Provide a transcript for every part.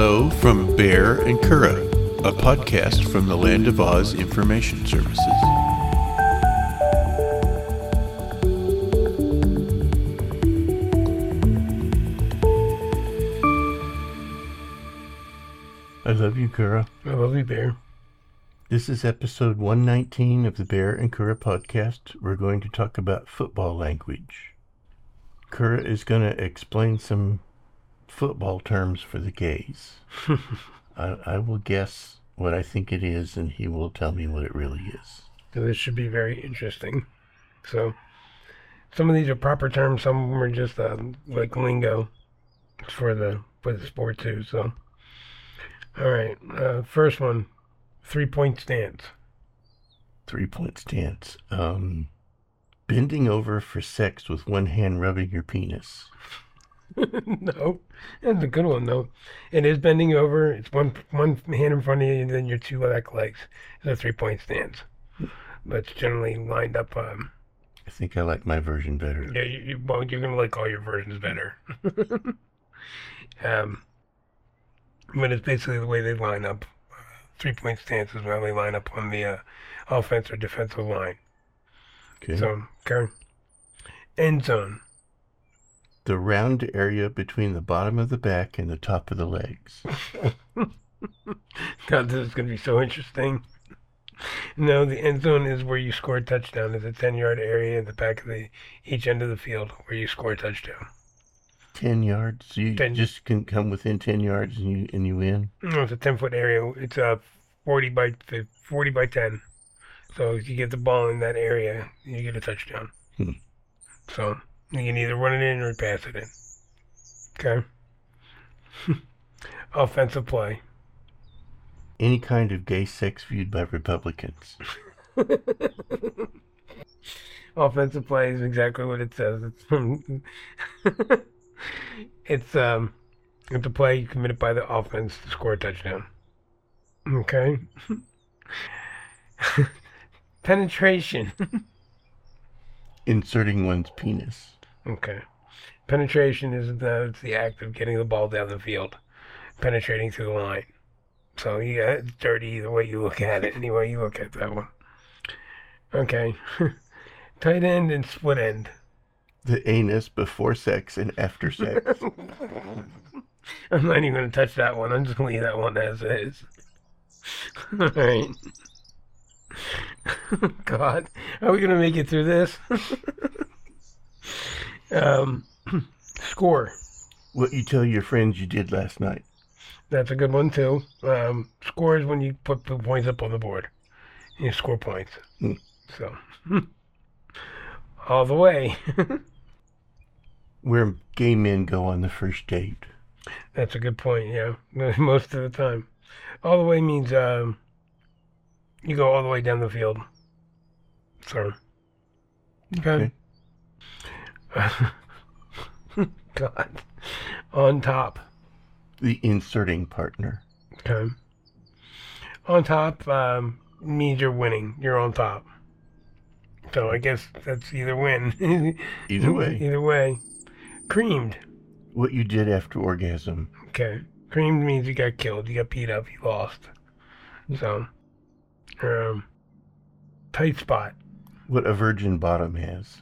Hello from Bear and Kura, a podcast from the Land of Oz Information Services. I love you, Kura. I love you, Bear. This is episode 119 of the Bear and Kura podcast. We're going to talk about football language. Kura is going to explain some football terms for the gays. I will guess what I think it is, and he will tell me what it really is. So this should be very interesting. So, some of these are proper terms. Some of them are just like lingo for the sport too. So, all right. First one, 3-point stance. 3-point stance. Bending over for sex with one hand rubbing your penis. No, that's a good one though. It is bending over. It's one hand in front of you, and then your two back legs. It's a 3-point stance, but it's generally lined up. I think I like my version better. Yeah, well, you're gonna like all your versions better. But it's basically the way they line up. 3-point stance is how they line up on the offense or defensive line. Okay. So, okay. End zone. The round area between the bottom of the back and the top of the legs. God, this is going to be so interesting. No, the end zone is where you score a touchdown. It's a 10-yard area at the back of each end of the field where you score a touchdown. 10 yards? So you just can come within 10 yards and you win? No, it's a 10-foot area. It's 40 by 10. So if you get the ball in that area, you get a touchdown. So you can either run it in or pass it in. Okay? Offensive play. Any kind of gay sex viewed by Republicans. Offensive play is exactly what it says. It's a play committed by the offense to score a touchdown. Okay? Penetration. Inserting one's penis. Okay. Penetration is it's the act of getting the ball down the field, penetrating through the line. So yeah, it's dirty either way you look at it. Any way you look at that one. Okay. Tight end and split end. The anus before sex and after sex. I'm not even going to touch that one. I'm just going to leave that one as is. All right. God, are we going to make it through this? Score. What you tell your friends you did last night. That's a good one, too. Score is when you put the points up on the board. You score points. So, all the way. Where gay men go on the first date. That's a good point, yeah. Most of the time. All the way means you go all the way down the field. So, okay. God. On top. The inserting partner. Okay. On top means you're winning. You're on top. So I guess that's either win. Either way. Either way. Creamed. What you did after orgasm. Okay. Creamed means you got killed. You got beat up. You lost. So, tight spot. What a virgin bottom has.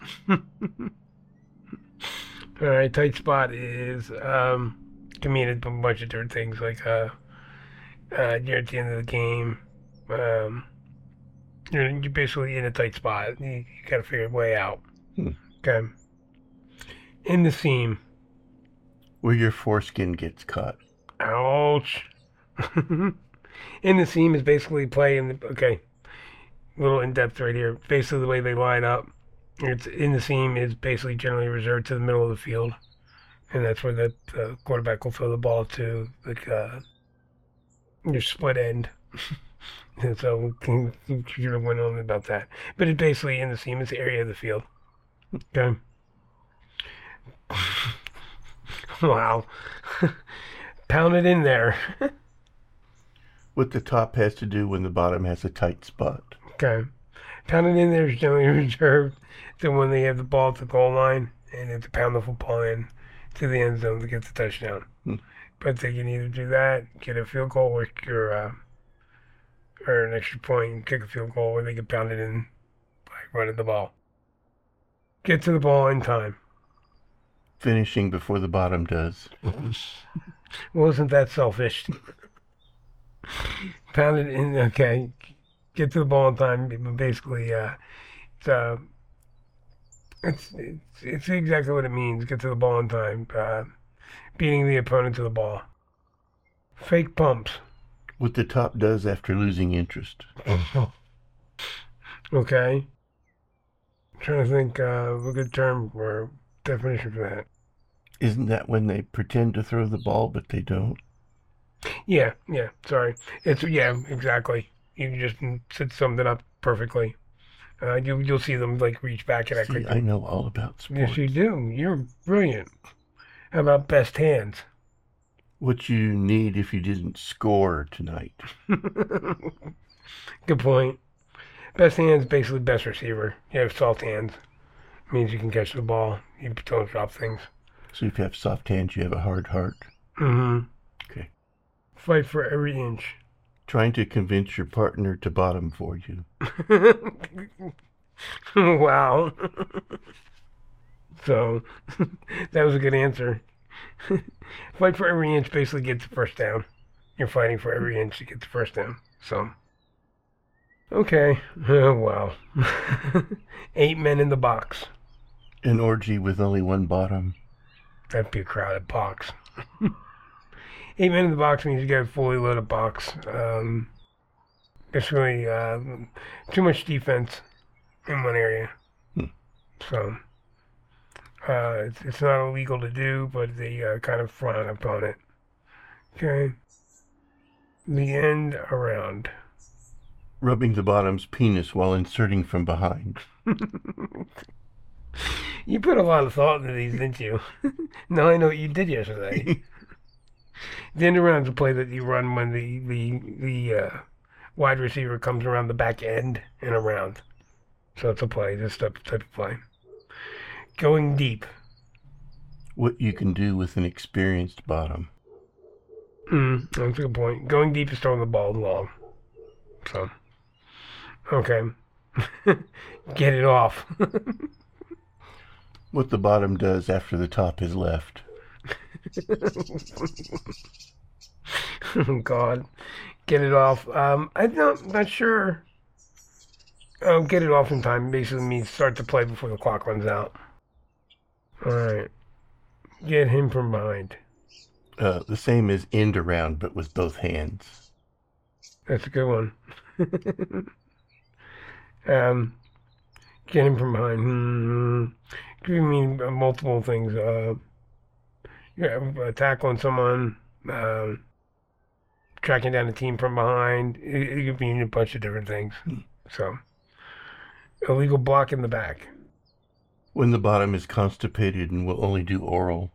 All right. Tight spot is can mean a bunch of different things like you're at the end of the game. You're basically in a tight spot. You got to figure a way out. Okay. In the seam. Where your foreskin gets caught. Ouch. In the seam is basically play in the... Okay. A little in-depth right here. Basically the way they line up. It's in the seam is basically generally reserved to the middle of the field. And that's where the quarterback will throw the ball to your split end. And so you're going to win on about that. But it's basically in the seam is the area of the field. Okay. Wow. Pound it in there. What the top has to do when the bottom has a tight spot. Okay. Pound it in there is generally reserved to when they have the ball at the goal line and they have to pound the football in to the end zone to get the touchdown. Hmm. But they can either do that, get a field goal, or an extra point, kick a field goal, or they can pound it in by running the ball. Get to the ball in time. Finishing before the bottom does. Well, isn't that selfish? Pound it in, okay. Get to the ball in time. Basically, it's exactly what it means. Get to the ball in time. Beating the opponent to the ball. Fake pumps. What the top does after losing interest. Okay. I'm trying to think of a good term or definition for that. Isn't that when they pretend to throw the ball but they don't? Yeah, sorry. Yeah, exactly. You just summed it up perfectly. You'll see them like reach back and act See, like I know all about sports. yes, you do. You're brilliant. How about best hands? What you need if you didn't score tonight. Good point. Best hands, basically best receiver. You have soft hands. Means you can catch the ball. You don't drop things. So if you have soft hands, you have a hard heart. Mm-hmm. Okay. Fight for every inch. Trying to convince your partner to bottom for you. Wow. So, that was a good answer. Fight for every inch basically gets the first down. You're fighting for every inch to get the first down. So, okay. Wow. 8 men in the box. An orgy with only one bottom. That'd be a crowded box. 8 men in the box means you got a fully loaded box. Basically, too much defense in one area. So, it's not illegal to do, but they kind of frown upon it. Okay. The end around. Rubbing the bottom's penis while inserting from behind. You put a lot of thought into these, didn't you? Now I know what you did yesterday. The end around is a play that you run when the wide receiver comes around the back end and around. So it's a play, this type of play. Going deep. What you can do with an experienced bottom. That's a good point. Going deep is throwing the ball long. So, okay. Get it off. What the bottom does after the top is left. Oh, God. Get it off. I'm not sure. Get it off in time basically means start the play before the clock runs out. Alright. Get him from behind. The same as end around, but with both hands. That's a good one. Get him from behind. Could mean multiple things. Tackling someone, tracking down a team from behind. It could mean a bunch of different things. So, illegal block in the back. When the bottom is constipated and will only do oral.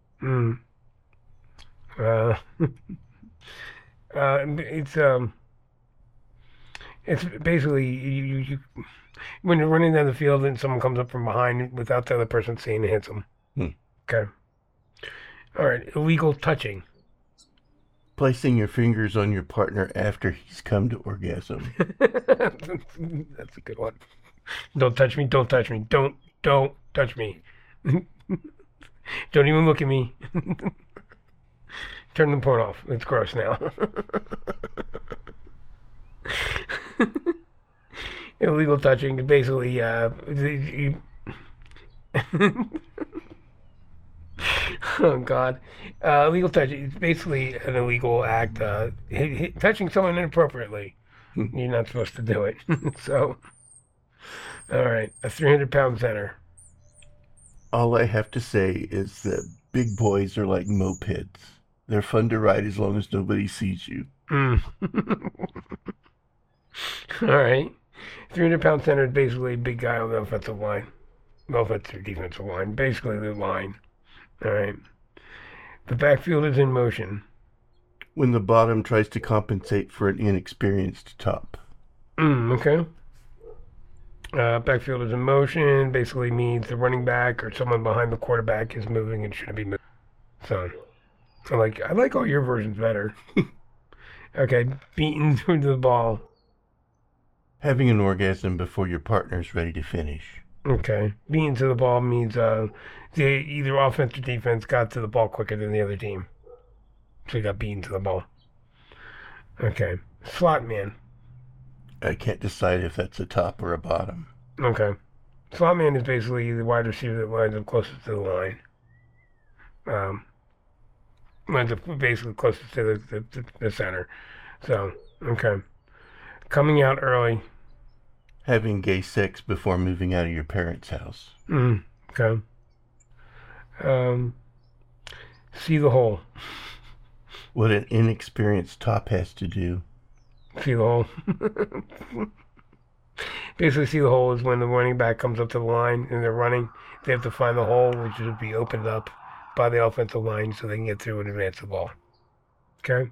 It's basically you when you're running down the field and someone comes up from behind without the other person seeing it hits them. Okay. All right. Illegal touching. Placing your fingers on your partner after he's come to orgasm. That's a good one. Don't touch me. Don't touch me. Don't touch me. Don't even look at me. Turn the porn off. It's gross now. Illegal touching is basically oh God, illegal touching is basically an illegal act. Touching someone inappropriately, you're not supposed to do it. So, all right, a 300-pound center. All I have to say is that big boys are like mopeds. They're fun to ride as long as nobody sees you. All right. 300-pound center is basically a big guy on the offensive line. Offensive or defensive line. Basically the line. All right. The backfield is in motion. When the bottom tries to compensate for an inexperienced top. Okay. Backfield is in motion basically means the running back or someone behind the quarterback is moving and shouldn't be moving. So I like all your versions better. Okay, beaten through the ball. Having an orgasm before your partner's ready to finish. Okay, beaten to the ball means they either offense or defense got to the ball quicker than the other team, so you got beaten to the ball. Okay, slot man. I can't decide if that's a top or a bottom. Okay, slot man is basically the wide receiver that lines up closest to the line. Lines up basically closest to the center. So, okay. Coming out early. Having gay sex before moving out of your parents' house. Okay. See the hole. What an inexperienced top has to do. See the hole. Basically, see the hole is when the running back comes up to the line and they're running. They have to find the hole, which would be opened up by the offensive line so they can get through and advance the ball. Okay.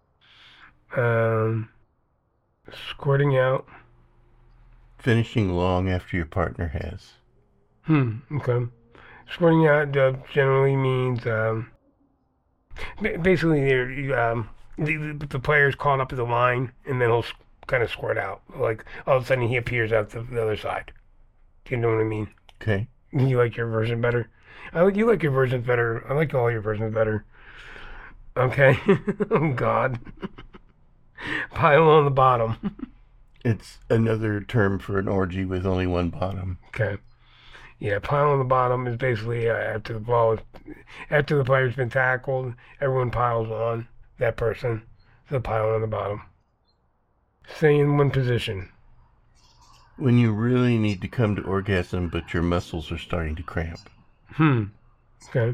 Squirting out. Finishing long after your partner has. Okay. Squirting out generally means basically the player's caught up to the line and then he'll kind of squirt out. Like all of a sudden he appears out the other side. Do you know what I mean? Okay. You like your version better? You like your versions better. I like all your versions better. Okay. Oh God. Pile on the bottom. It's another term for an orgy with only one bottom. Okay. Yeah, pile on the bottom is basically after the player's been tackled, everyone piles on that person. So pile on the bottom. Stay in one position. When you really need to come to orgasm, but your muscles are starting to cramp. Okay.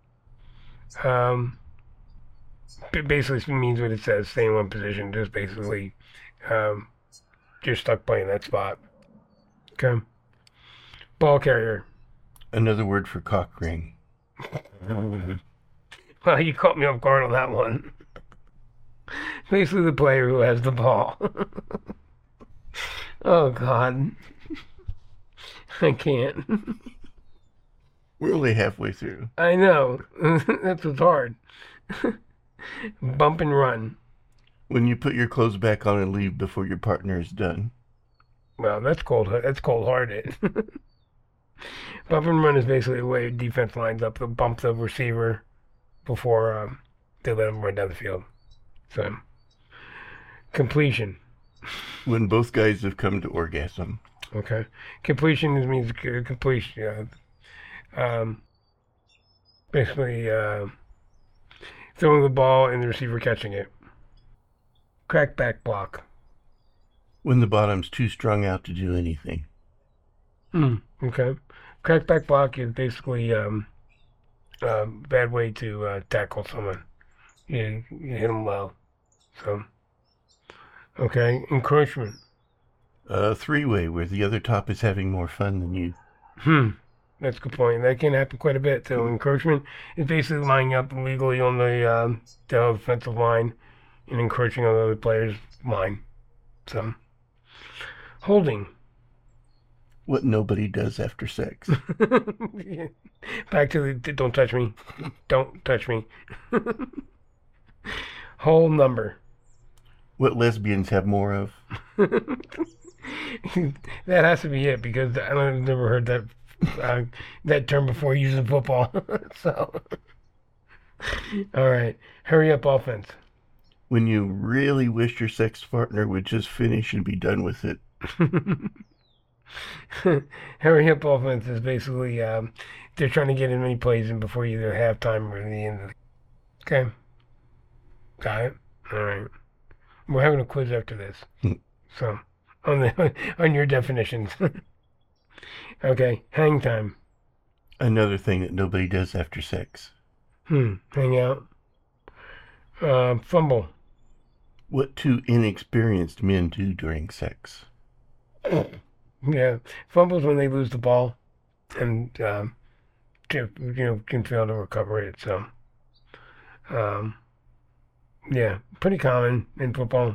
Basically means what it says. Stay in one position. Just basically, you're stuck playing that spot. Okay. Ball carrier. Another word for cock ring. Well, you caught me off guard on that one. Basically the player who has the ball. Oh, God. I can't. We're only halfway through. I know. That's what's hard. Bump and run. When you put your clothes back on and leave before your partner is done. Well, that's cold-hearted. Bump and run is basically the way defense lines up. They'll bump the receiver before they let him run down the field. So, completion. When both guys have come to orgasm. Okay. Completion means completion. Basically, throwing the ball and the receiver catching it. Crackback block. When the bottom's too strung out to do anything. Okay. Crackback block is basically a bad way to tackle someone. You hit them low. So, okay. Encroachment. A three-way where the other top is having more fun than you. That's a good point. That can happen quite a bit. So encroachment is basically lining up illegally on the offensive line and encroaching on the other player's line. So, holding. What nobody does after sex. Back to the don't touch me. Don't touch me. Whole number. What lesbians have more of. That has to be it because I've never heard that term before using football. So, all right, hurry up offense. When you really wish your sex partner would just finish and be done with it. Hurry up offense is basically they're trying to get as many plays in before either halftime or the end of the. Okay, got it. All right, we're having a quiz after this. So on your definitions. Okay, hang time. Another thing that nobody does after sex. Hang out. Fumble. What two inexperienced men do during sex. Yeah, fumbles when they lose the ball and can fail to recover it. So, yeah, pretty common in football.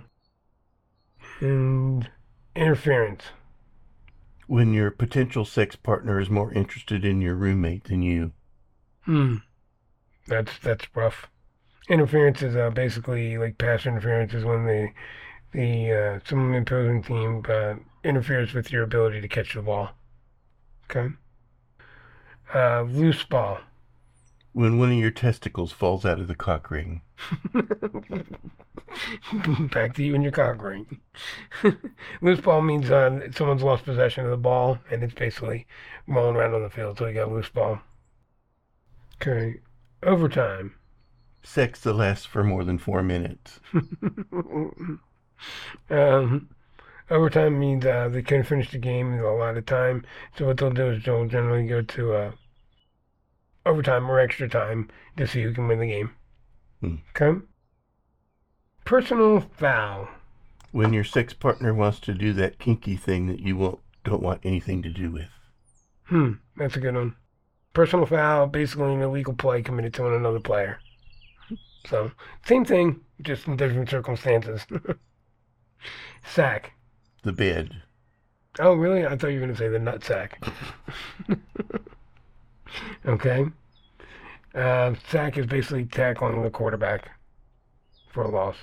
And interference. When your potential sex partner is more interested in your roommate than you. That's rough. Interference is basically like pass interference is when some opposing team interferes with your ability to catch the ball. Okay. Loose ball. When one of your testicles falls out of the cock ring. Back to you and your cock ring. Loose ball means someone's lost possession of the ball and it's basically rolling around on the field, so you got loose ball. Okay. Overtime. Sex that lasts for more than 4 minutes. Overtime means they couldn't finish the game in a lot of time, so what they'll do is they'll generally go to overtime or extra time to see who can win the game. Okay? Personal foul. When your sex partner wants to do that kinky thing that you don't want anything to do with. That's a good one. Personal foul, basically an illegal play committed to another player. So, same thing, just in different circumstances. Sack. The bed. Oh, really? I thought you were going to say the nut sack. Okay. Sack is basically tackling the quarterback for a loss.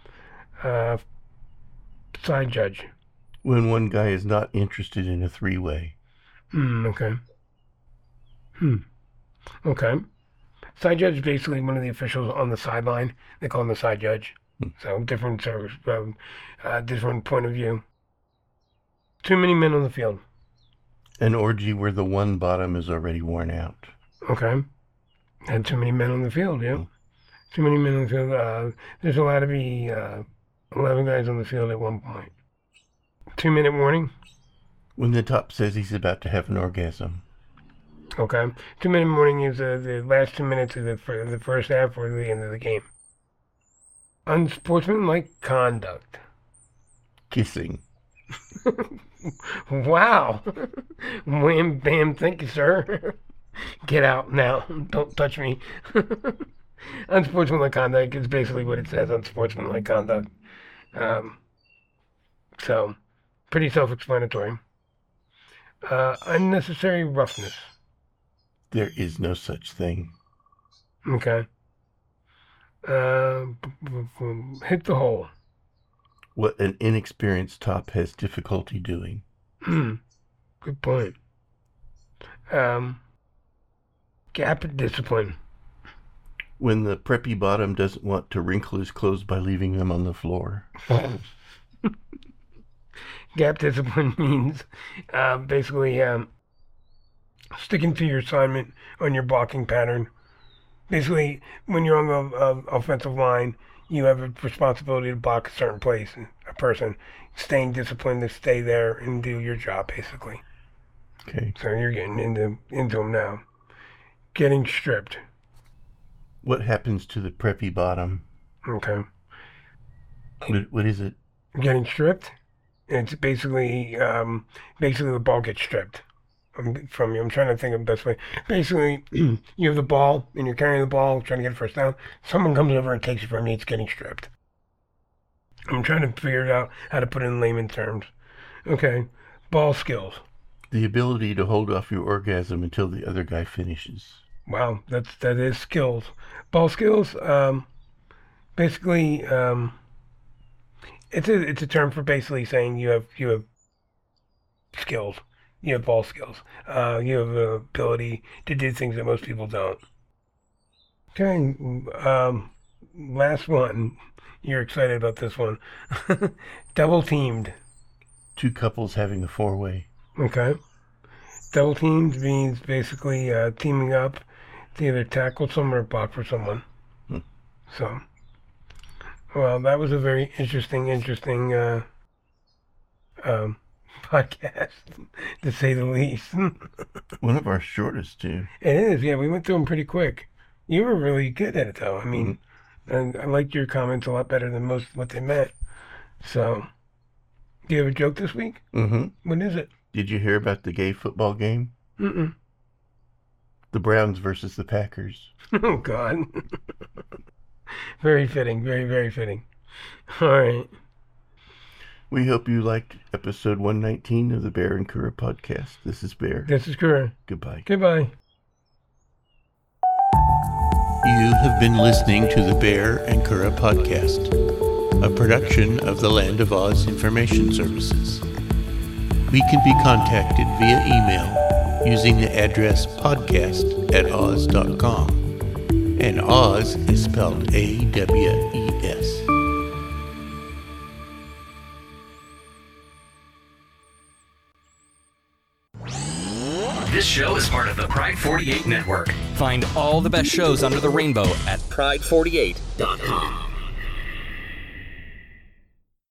Side judge. When one guy is not interested in a three-way. Okay. Okay. Side judge is basically one of the officials on the sideline. They call him the side judge. So different service, different point of view. Too many men on the field. An orgy where the one bottom is already worn out. Okay. And too many men on the field, yeah. Too many men on the field. There's allowed to be 11 guys on the field at one point. 2-minute warning. When the top says he's about to have an orgasm. Okay. 2-minute warning is the last 2 minutes of the first half or the end of the game. Unsportsmanlike conduct. Kissing. Wow. Wham, bam, thank you, sir. Get out now. Don't touch me. Unsportsmanlike conduct is basically what it says, unsportsmanlike conduct. So, pretty self-explanatory. Unnecessary roughness. There is no such thing. Okay. Hit the hole. What an inexperienced top has difficulty doing. Good point. Gap discipline. When the preppy bottom doesn't want to wrinkle his clothes by leaving them on the floor. Gap discipline means basically sticking to your assignment on your blocking pattern. Basically, when you're on the offensive line, you have a responsibility to block a certain place, a person. Staying disciplined to stay there and do your job, basically. Okay. So you're getting into them now. Getting stripped. What happens to the preppy bottom? Okay. What is it? Getting stripped? It's basically the ball gets stripped from you. I'm trying to think of the best way. Basically, you have the ball, and you're carrying the ball, trying to get a first down. Someone comes over and takes it from you. It's getting stripped. I'm trying to figure out how to put it in layman terms. Okay. Ball skills. The ability to hold off your orgasm until the other guy finishes. Wow, that is skills. Ball skills, basically, it's a term for basically saying you have skills. You have ball skills. You have the ability to do things that most people don't. Okay, last one. You're excited about this one. Double teamed. Two couples having a four-way. Okay. Double teamed means basically teaming up to either tackle someone or block for someone. So, well, that was a very interesting podcast, to say the least. One of our shortest, too. It is, yeah. We went through them pretty quick. You were really good at it, though. I mean, and I liked your comments a lot better than most what they meant. So, do you have a joke this week? What is it? Did you hear about the gay football game? The Browns versus the Packers. Oh, God. Very fitting. Very, very fitting. All right. We hope you liked episode 119 of the Bear and Kura podcast. This is Bear. This is Kura. Goodbye. Goodbye. You have been listening to the Bear and Cura podcast, a production of the Land of Oz Information Services. We can be contacted via email using the address podcast@oz.com, and Oz is spelled A-W-E-S. This show is part of the Pride 48 Network. Find all the best shows under the rainbow at pride48.com.